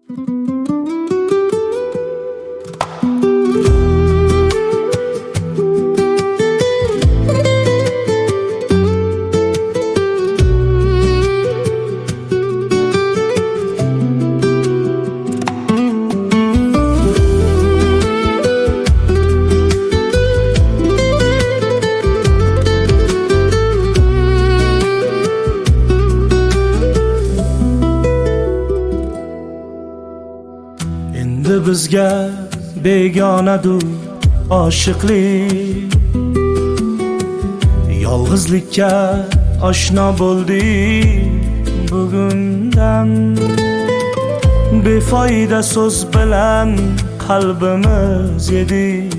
Endi bizga begonadur oshiqlik, yolg'izlikka oshno bo'ldik bugundan. Befoyda so'z bilan qalbimiz yedik,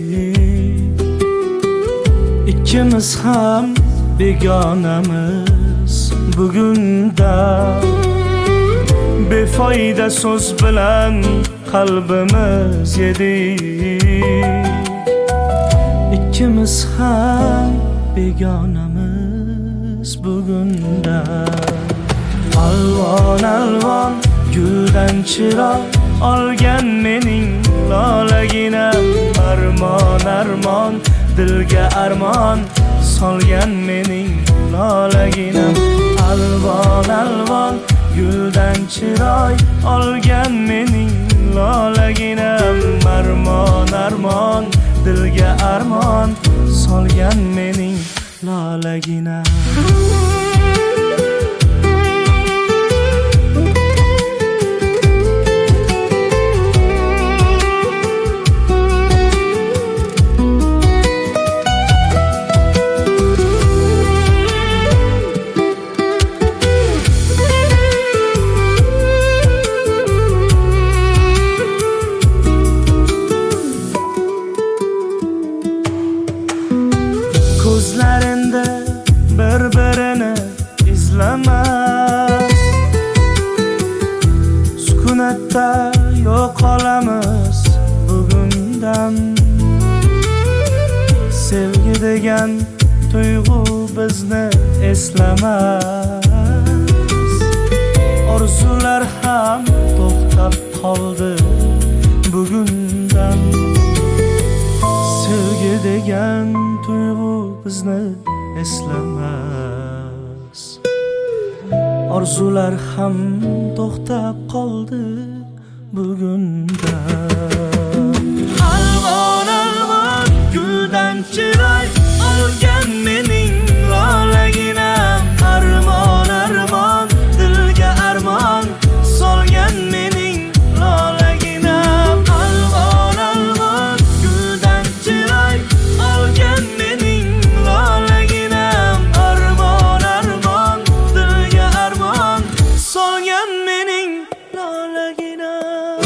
ikkimiz ham begonamiz bugundan. Befoyda so'z bilan qalbimiz yedik, ikkimiz ham begonamiz bugundan. Alvon alvon guldan chiroq olgan mening lolaginam, armon armon dilga armon solgan mening lolaginam. Alvon alvon guldan chiroq olgan mening lolaginam, armon armon dilga armon solgan mening lolaginam. Ko'zlarinde bir-birini izlamas, sukunatda yo'qolamiz bugundan. Sevgi degan tuyg'u bizni eslamas, orzular ham to'xtab qoldi bugundan. Sevgi degan tuyg'u bizni eslamas, orzular ham to'xtab qoldi bugundan. Alvon alvon guldan chiroq olgan mening lolaginam, armon armon dilga armon solgan mening lolaginam. Alvon alvon guldan chiroq olgan mening lolaginam, armon armon dilga armon solgan mening lolaginam.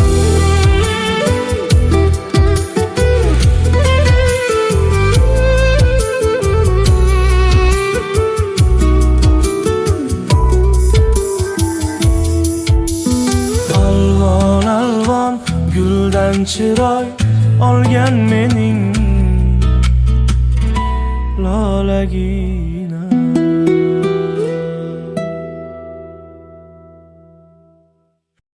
Alvon alvon guldan chiroq olgan mening lolaginam.